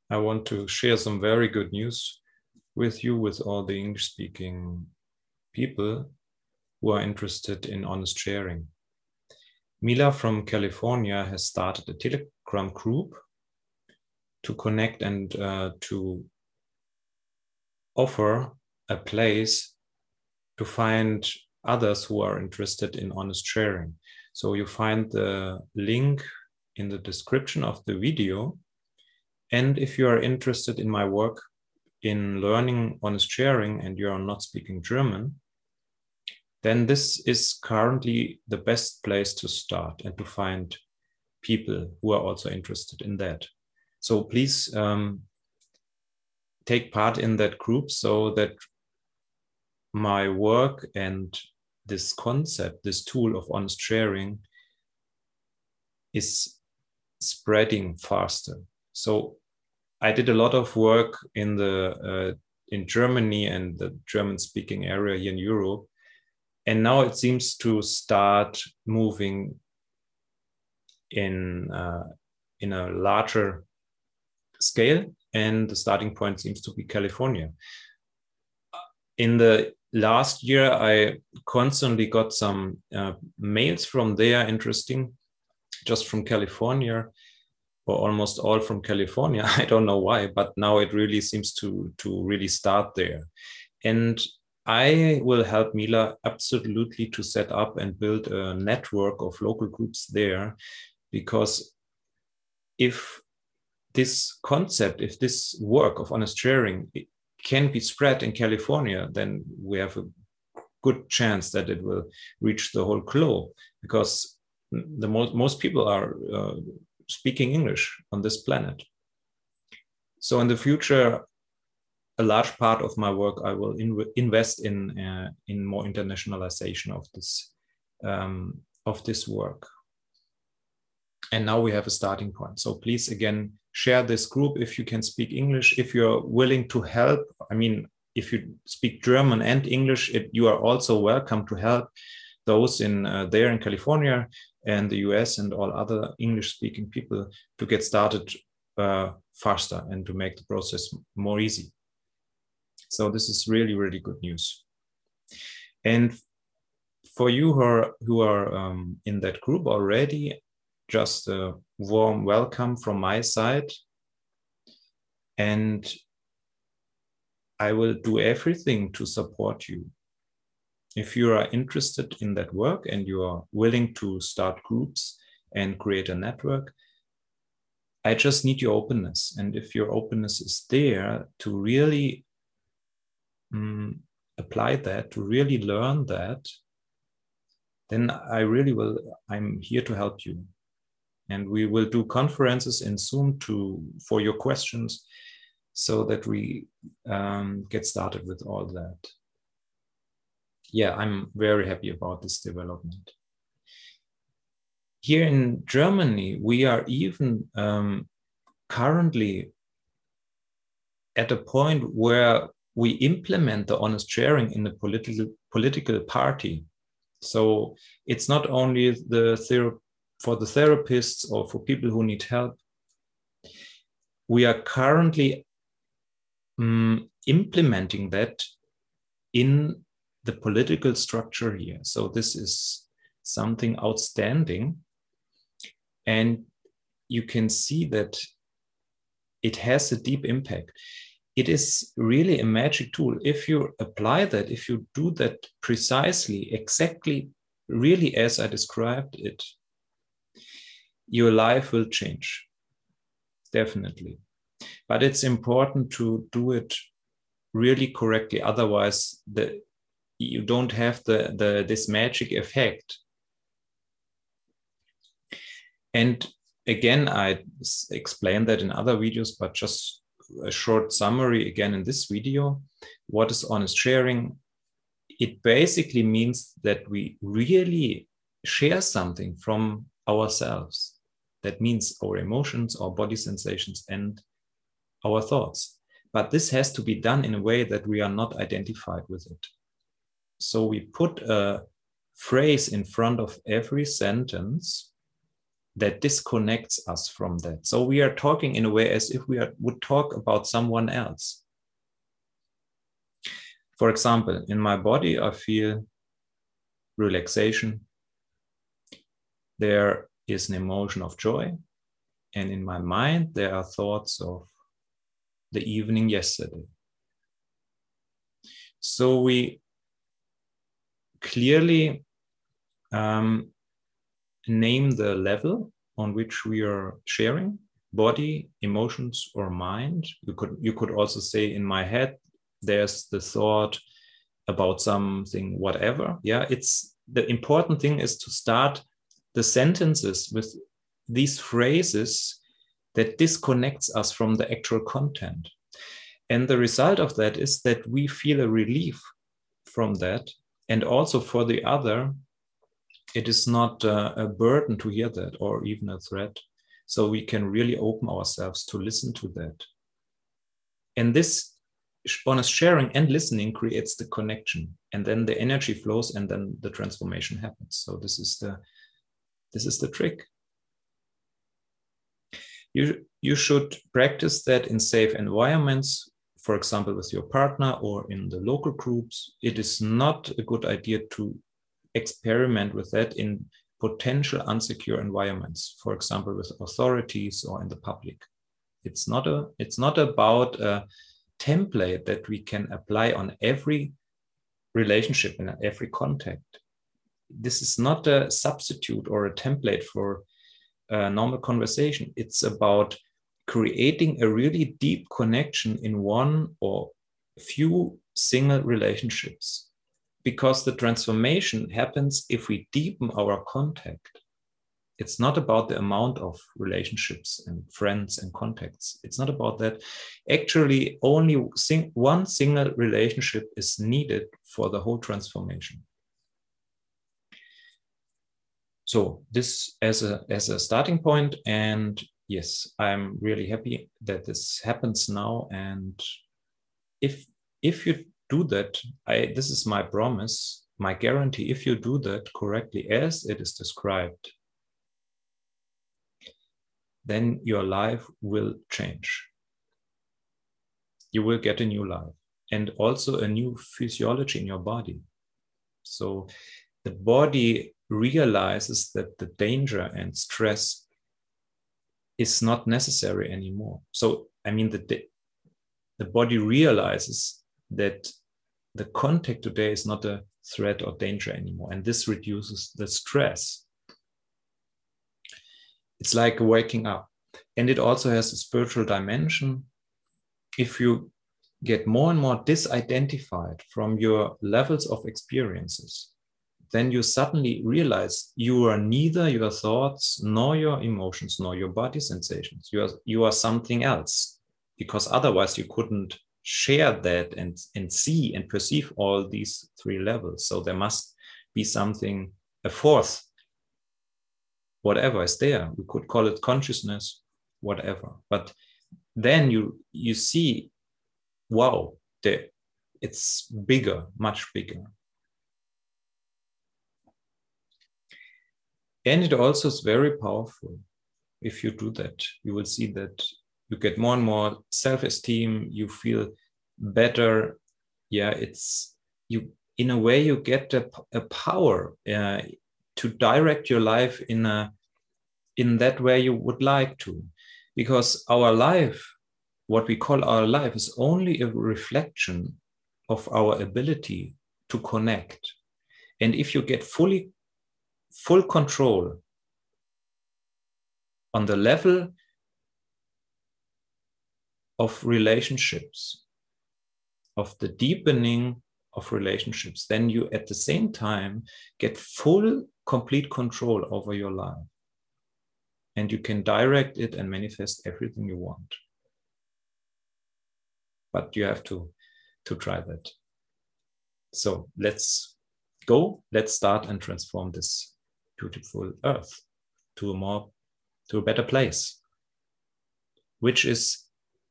I want to share some very good news with you, with all the English-speaking people who are interested in honest sharing. Mila from California has started a Telegram group to connect and to offer a place to find others who are interested in honest sharing. So you find the link in the description of the video. And if you are interested in my work in learning honest sharing and you are not speaking German, then this is currently the best place to start and to find people who are also interested in that. So please take part in that group so that my work and this concept, this tool of honest sharing is spreading faster. So I did a lot of work in Germany and the German-speaking area here in Europe, and now it seems to start moving in a larger scale, and the starting point seems to be California. In the last year, I constantly got some mails from there, interesting, just from California, or almost all from California. I don't know why, but now it really seems to really start there. And I will help Mila absolutely to set up and build a network of local groups there, because if this concept, if this work of honest sharing can be spread in California, then we have a good chance that it will reach the whole globe, because the most people are speaking English on this planet. So in the future, a large part of my work I will invest in more internationalization of this work. And now we have a starting point. So please, again, share this group if you can speak English, if you're willing to help. I mean, if you speak German and English, you are also welcome to help those in there in California and the US and all other English-speaking people to get started faster and to make the process more easy. So this is really, really good news. And for you who are in that group already, just a warm welcome from my side. And I will do everything to support you. If you are interested in that work and you are willing to start groups and create a network, I just need your openness. And if your openness is there to really apply that, to really learn that, then I'm here to help you. And we will do conferences in Zoom for your questions so that we get started with all that. Yeah, I'm very happy about this development. Here in Germany, we are even currently at a point where we implement the honest sharing in the political party. So it's not only for the therapists or for people who need help. We are currently implementing that in the political structure here. So this is something outstanding. And you can see that it has a deep impact. It is really a magic tool. If you apply that, if you do that precisely, exactly, really as I described it, your life will change, definitely. But it's important to do it really correctly. Otherwise, you don't have this magic effect. And again, I explained that in other videos, but just a short summary again in this video. What is honest sharing? It basically means that we really share something from ourselves. That means our emotions, our body sensations, and our thoughts. But this has to be done in a way that we are not identified with it. So we put a phrase in front of every sentence that disconnects us from that. So we are talking in a way as if we would talk about someone else. For example, in my body, I feel relaxation. There is an emotion of joy. And in my mind, there are thoughts of the evening yesterday. So we clearly name the level on which we are sharing, body, emotions, or mind. You could also say, in my head, there's the thought about something, whatever. Yeah, it's the important thing is to start the sentences with these phrases that disconnects us from the actual content. And the result of that is that we feel a relief from that. And also for the other, it is not a burden to hear that or even a threat. So we can really open ourselves to listen to that. And this honest sharing and listening creates the connection. And then the energy flows and then the transformation happens. So this is the trick. You should practice that in safe environments, for example, with your partner or in the local groups. It is not a good idea to experiment with that in potential unsecure environments, for example, with authorities or in the public. It's not about a template that we can apply on every relationship and every contact. This is not a substitute or a template for a normal conversation. It's about creating a really deep connection in one or few single relationships. Because the transformation happens if we deepen our contact. It's not about the amount of relationships and friends and contacts. It's not about that. Actually, only one single relationship is needed for the whole transformation. So this as a starting point, and yes, I'm really happy that this happens now. And if you do that, this is my promise, my guarantee, if you do that correctly as it is described, then your life will change. You will get a new life and also a new physiology in your body. So the body realizes that the danger and stress is not necessary anymore. So, I mean, the body realizes that the contact today is not a threat or danger anymore. And this reduces the stress. It's like waking up. And it also has a spiritual dimension. If you get more and more disidentified from your levels of experiences, then you suddenly realize you are neither your thoughts, nor your emotions, nor your body sensations. You are something else, because otherwise you couldn't share that and see and perceive all these three levels. So there must be something, a fourth, whatever is there. We could call it consciousness, whatever. But then you see, wow, it's bigger, much bigger. And it also is very powerful. If you do that, you will see that you get more and more self-esteem, you feel better. Yeah, in a way you get a power to direct your life in that way you would like to. Because our life, what we call our life, is only a reflection of our ability to connect. And if you get full control on the level of relationships, of the deepening of relationships, then you at the same time get complete control over your life. And you can direct it and manifest everything you want. But you have to try that. So let's start and transform this beautiful earth to a better place, which is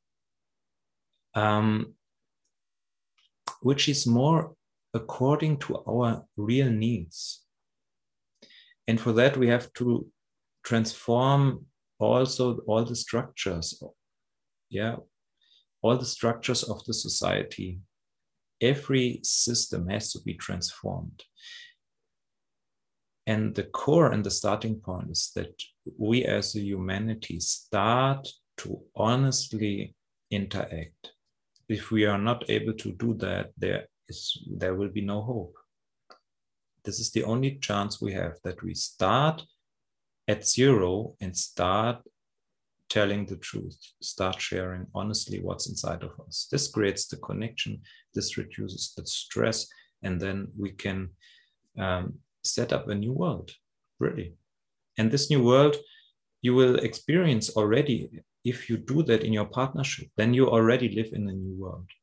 more according to our real needs. And for that, we have to transform also all the structures, all the structures of the society. Every system has to be transformed. And the core and the starting point is that we as a humanity start to honestly interact. If we are not able to do that, there will be no hope. This is the only chance we have, that we start at zero and start telling the truth, start sharing honestly what's inside of us. This creates the connection, this reduces the stress, and then we can set up a new world, really. And this new world you will experience already. If you do that in your partnership, then you already live in a new world.